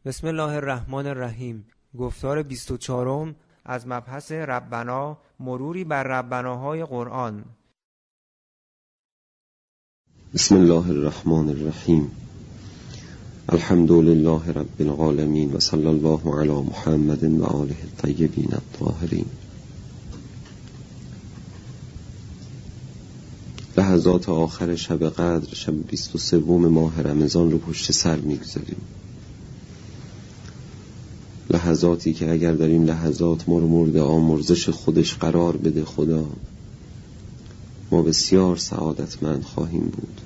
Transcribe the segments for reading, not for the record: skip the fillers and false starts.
بسم الله الرحمن الرحیم. گفتار 24 از مبحث ربنا، مروری بر ربناهای قرآن. بسم الله الرحمن الرحیم. الحمد لله رب العالمین و صلی الله علی محمد و آله الطیبین الطاهرین. لحظات آخر شب قدر، شب 23 ماه رمضان رو پشت سر میگذاریم. لحظاتی که اگر در این لحظات ما رو مورد آمرزش خودش قرار بده خدا، ما بسیار سعادتمند خواهیم بود.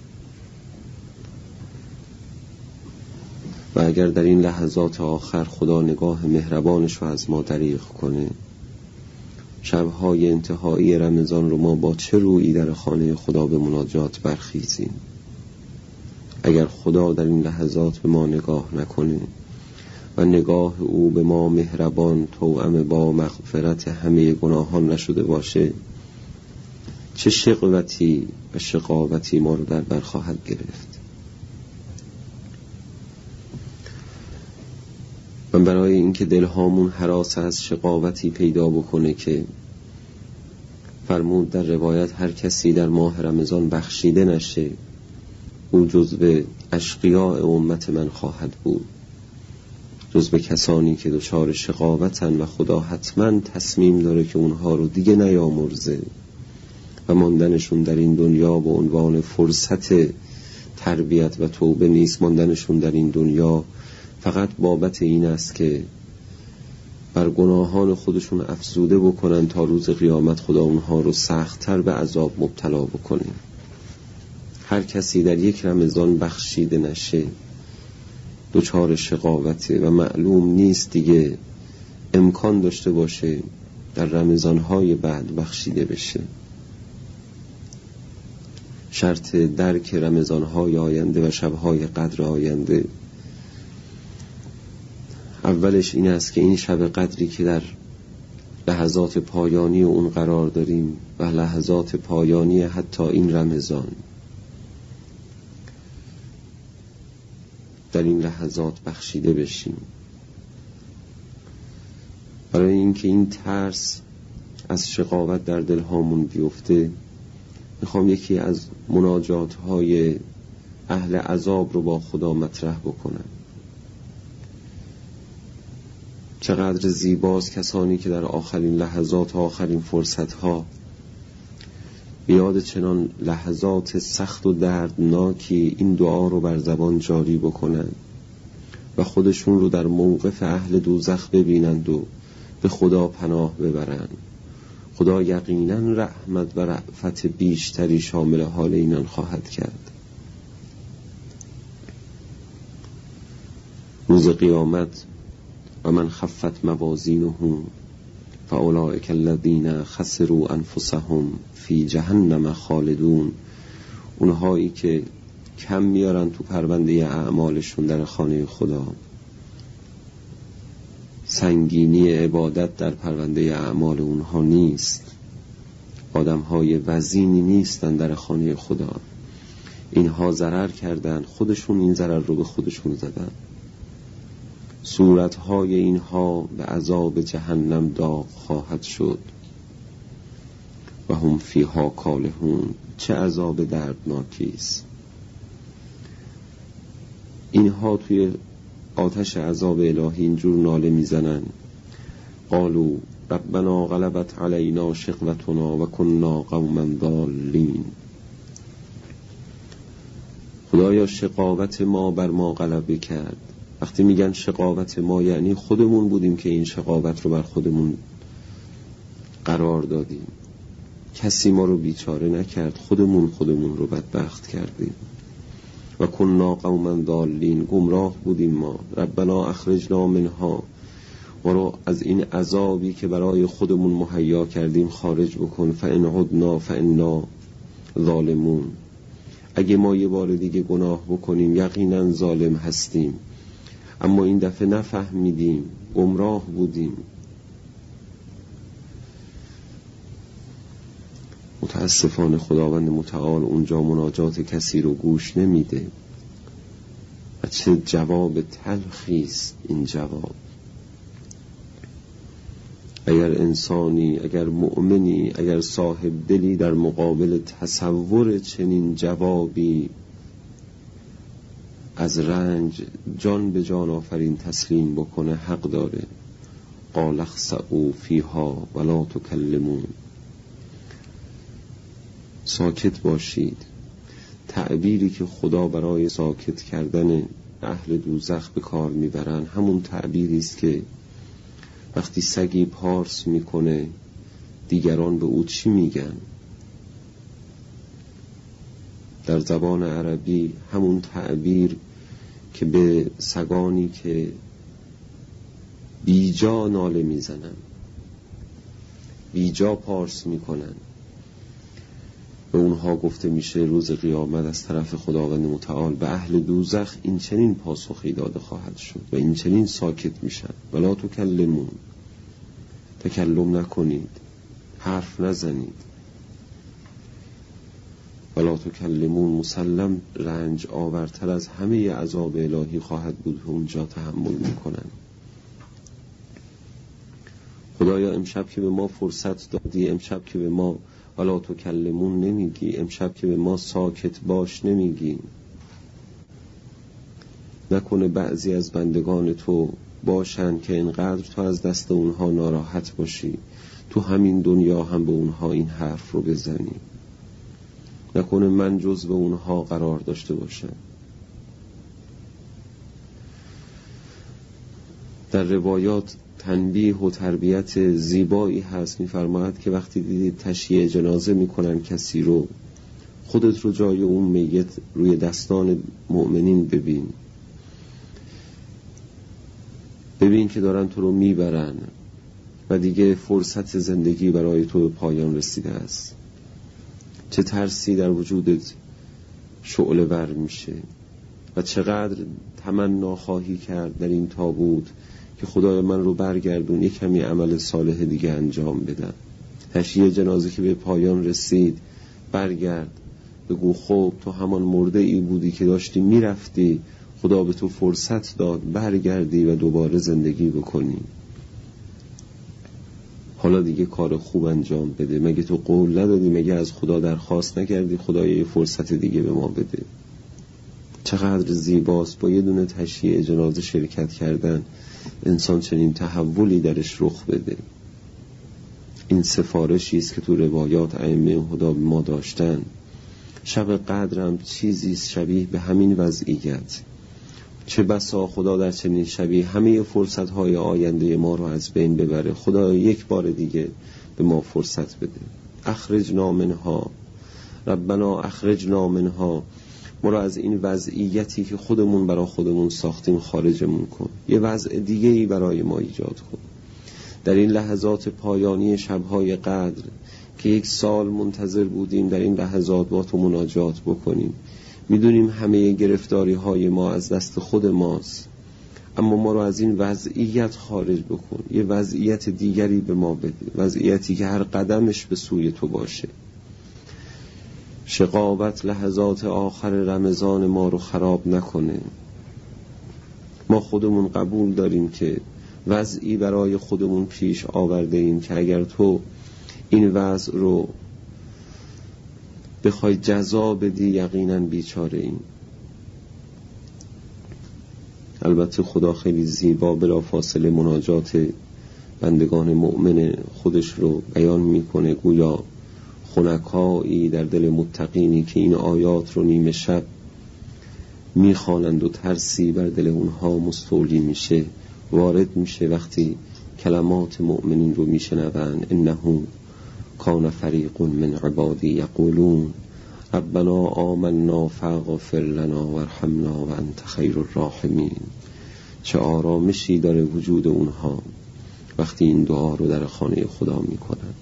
و اگر در این لحظات آخر خدا نگاه مهربانش رو از ما دریغ کنه، شبهای انتهایی رمضان رو ما با چه رویی در خانه خدا به مناجات برخیزیم؟ اگر خدا در این لحظات به ما نگاه نکنه و نگاه او به ما مهربان توأم با مغفرت همه گناهان نشده باشه، چه شقوتی و شقاوتی ما رو در بر خواهد گرفت. و برای اینکه دلهامون هراس از شقاوتی پیدا بکنه که فرمود در روایت هر کسی در ماه رمضان بخشیده نشه، او جزو اشقیاء امت من خواهد بود، جزو کسانی که دچار شقاوتن و خدا حتما تصمیم داره که اونها رو دیگه نیامرزه و ماندنشون در این دنیا به عنوان فرصت تربیت و توبه نیست. ماندنشون در این دنیا فقط بابت این است که بر گناهان خودشون افزوده بکنن تا روز قیامت خدا اونها رو سخت‌تر به عذاب مبتلا بکنه. هر کسی در یک رمضان بخشیده نشه دچار شقاوته و معلوم نیست دیگه امکان داشته باشه در رمضان‌های بعد بخشیده بشه. شرط درک رمضان‌های آینده و شب‌های قدر آینده اولش این است که این شب قدری که در لحظات پایانی اون قرار داریم و لحظات پایانی حتی این رمضان، در این لحظات بخشیده بشیم. برای اینکه این ترس از شقاوت در دل هامون بیفته، میخوام یکی از مناجات های اهل عذاب رو با خدا مطرح بکنم. چقدر زیباست کسانی که در آخرین لحظات و آخرین فرصت ها بیاد چنان لحظات سخت و دردناکی این دعا رو بر زبان جاری بکنن و خودشون رو در موقف اهل دوزخ ببینند و به خدا پناه ببرن. خدا یقینا رحمت و رأفت بیشتری شامل حال اینان خواهد کرد. روز قیامت و من خفت موازینهم فاولئک الذین خسروا انفسهم فی جهنم خالدون، اونهایی که کم میارن تو پرونده اعمالشون در خانه خدا، سنگینی عبادت در پرونده اعمال اونها نیست، آدمهای وزینی نیستن در خانه خدا. اینها ضرر کردن، خودشون این ضرر رو به خودشون زدن. صورتهای اینها به عذاب جهنم داغ خواهد شد و هم فیها کالهون. چه عذاب دردناکی است. اینها توی آتش عذاب الهی اینجور ناله میزنن: قالوا ربنا غلبت علینا شقوتنا و کنا قوما ضالین. خدایا شقاوت ما بر ما غلبه کرد. وقتی میگن شقاوت ما یعنی خودمون بودیم که این شقاوت رو بر خودمون قرار دادیم. کسی ما رو بیچاره نکرد، خودمون رو بدبخت کردیم. و کنا قوما ضالین، گمراه بودیم ما. ربنا اخرجنا منها، ما رو از این عذابی که برای خودمون مهیا کردیم خارج بکن. فان عدنا فانا ظالمون، اگه ما یه بار دیگه گناه بکنیم یقینا ظالم هستیم. اما این دفعه نفهمیدیم، گمراه بودیم. متاسفانه خداوند متعال اونجا مناجات کسی رو گوش نمیده. و چه جواب تلخی است این جواب. اگر انسانی، اگر مؤمنی، اگر صاحب دلی در مقابل تصور چنین جوابی از رنج جان به جان آفرین تسلیم بکنه حق داره. قال اخسئوا فیها ولا تکلمون، ساکت باشید. تعبیری که خدا برای ساکت کردن اهل دوزخ به کار میبرن همون تعبیری است که وقتی سگی پارس میکنه دیگران به او چی میگن. در زبان عربی همون تعبیر که به سگانی که بیجا ناله میزنن، بیجا پارس میکنن، به اونها گفته میشه روز قیامت از طرف خداوند متعال به اهل دوزخ این چنین پاسخی داده خواهد شد و این چنین ساکت میشن. ولا تکلمون، تکلم نکنید، حرف نزنید. ولا تکلمون مسلم رنج آورتر از همه عذاب الهی خواهد بود که اونجا تحمل میکنن. خدایا امشب که به ما فرصت دادی، امشب که به ما ولا تکلمون نمیگی، امشب که به ما ساکت باش نمیگی، نکنه بعضی از بندگان تو باشن که اینقدر تو از دست اونها ناراحت باشی تو همین دنیا هم به اونها این حرف رو بزنی. نکنه من جزو اونها قرار داشته باشم. در روایات تنبیه و تربیت زیبایی هست، می‌فرماید که وقتی دیدید تشییع جنازه میکنن کسی رو، خودت رو جای اون میت روی دستان مؤمنین ببین که دارن تو رو میبرن و دیگه فرصت زندگی برای تو به پایان رسیده است. چه ترسی در وجودت شعله ور میشه و چقدر تمنا خواهی کرد در این تابوت که خدای من رو برگردون یک کمی عمل صالح دیگه انجام بدم. تشییع جنازه که به پایان رسید، برگرد بگو خب تو همان مرده ای بودی که داشتی میرفتی، خدا به تو فرصت داد برگردی و دوباره زندگی بکنی. حالا دیگه کار خوب انجام بده. مگه تو قول ندادی؟ مگه از خدا درخواست نکردی خدای یه فرصت دیگه به ما بده؟ چقدر زیباست با یه دونه تشییع جنازه شرکت کردن انسان چنین تحولی درش رخ بده. این سفارشی است که تو روایات ائمه هدی به ما داشتن. شب قدر هم چیزی شبیه به همین وضعیت. چه بسا خدا در چنین شبی همه فرصت‌های آینده ما رو از بین ببره. خدا یک بار دیگه به ما فرصت بده. اخرجنا منها، ربنا اخرجنا منها، ما رو از این وضعیتی که خودمون برای خودمون ساختیم خارجمون کن. یه وضع دیگه‌ای برای ما ایجاد کن. در این لحظات پایانی شب‌های قدر که یک سال منتظر بودیم در این لحظات با تو مناجات بکنیم. میدونیم همه گرفتاری های ما از دست خود ماست، اما ما رو از این وضعیت خارج بکن. یه وضعیت دیگری به ما بده، وضعیتی که هر قدمش به سوی تو باشه. شقاوت لحظات آخر رمضان ما رو خراب نکنه. ما خودمون قبول داریم که وضعی برای خودمون پیش آورده ایم که اگر تو این وضع رو بخوای جزا بدی یقینا بیچاره ایم. البته خدا خیلی زیبا بلا فاصله مناجات بندگان مؤمن خودش رو بیان میکنه، گویا خنکایی در دل متقینی که این آیات رو نیمه شب میخوانند و ترسی بر دل اونها مستولی میشه، وارد میشه وقتی کلمات مؤمنین رو میشنوند. انه کان فریق من عبادی یقولون ربنا آمنا فاغفر لنا وارحمنا وانت خیر الراحمین. چه آرامشی داره وجود اونها وقتی این دعا رو در خانه خدا میکنن.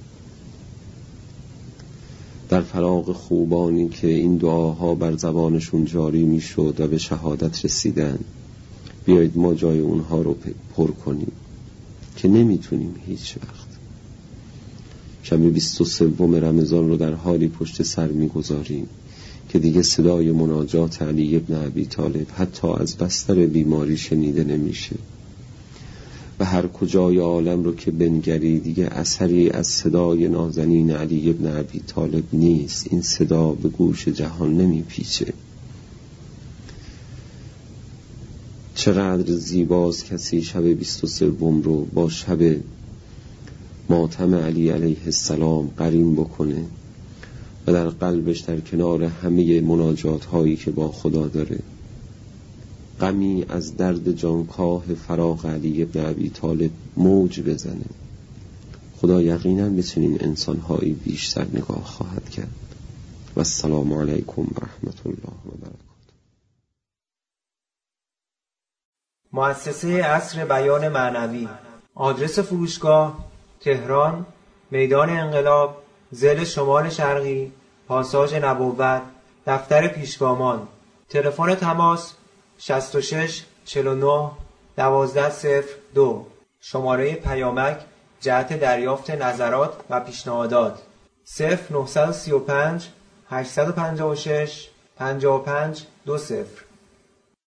در فراق خوبانی که این دعاها بر زبانشون جاری میشد و به شهادت رسیدن، بیایید ما جای اونها رو پر کنیم که نمیتونیم هیچ وقت. شب 23 رمضان رو در حالی پشت سر میگذاریم که دیگه صدای مناجات علی ابن ابی طالب حتی از بستر بیماری شنیده نمیشه و هر کجای عالم رو که بنگری دیگه اثری از صدای نازنین علی ابن ابی طالب نیست. این صدا به گوش جهان نمیپیچه. چقدر زیباست کسی شب 23 رو با شب ماتم علی علیه السلام قرین بکنه و در قلبش در کنار همه مناجات هایی که با خدا داره غمی از درد جانکاه فراق علی ابن ابی طالب موج بزنه. خدا یقینا به چنین انسانهایی بیشتر نگاه خواهد کرد. و السلام علیکم و رحمت الله و برکاته. مؤسسه عصر بیان معنوی. آدرس فروشگاه: تهران، میدان انقلاب، ضلع شمال شرقی، پاساژ نبوت، دفتر پیشگامان. تلفن تماس 66 49 1202. شماره پیامک جهت دریافت نظرات و پیشنهادات 0935 856 55 20.